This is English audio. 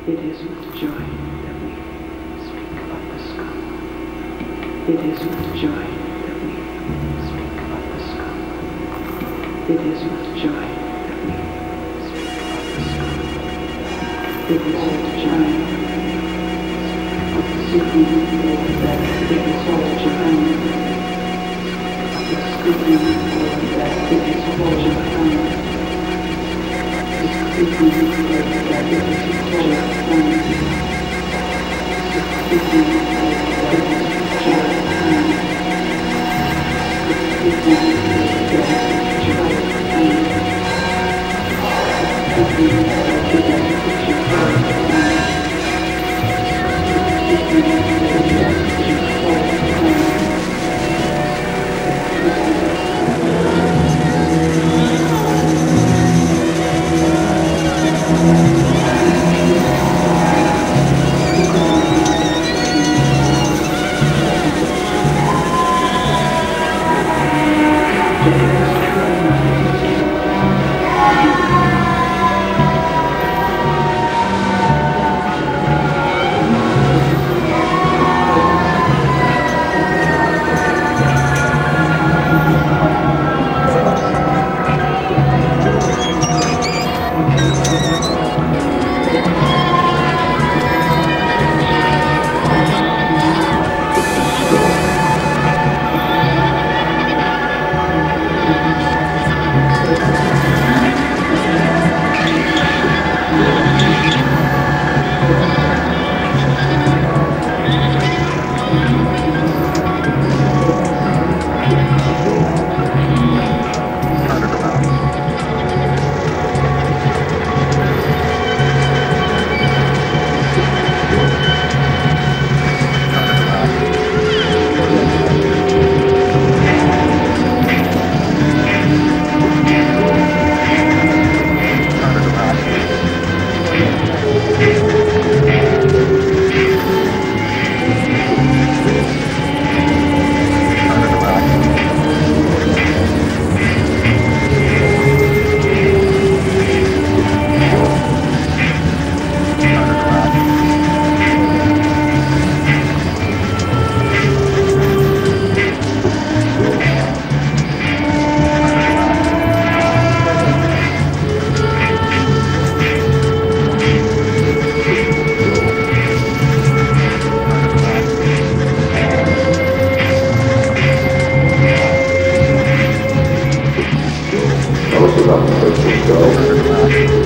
It is with joy that we speak of the scum. It is with joy that we speak of the scum. It is with joy that we speak of the scum. It is with joy of the scum that it is with joy of the scum that it is with joy. It is with joy that it is with joy. Most of them go.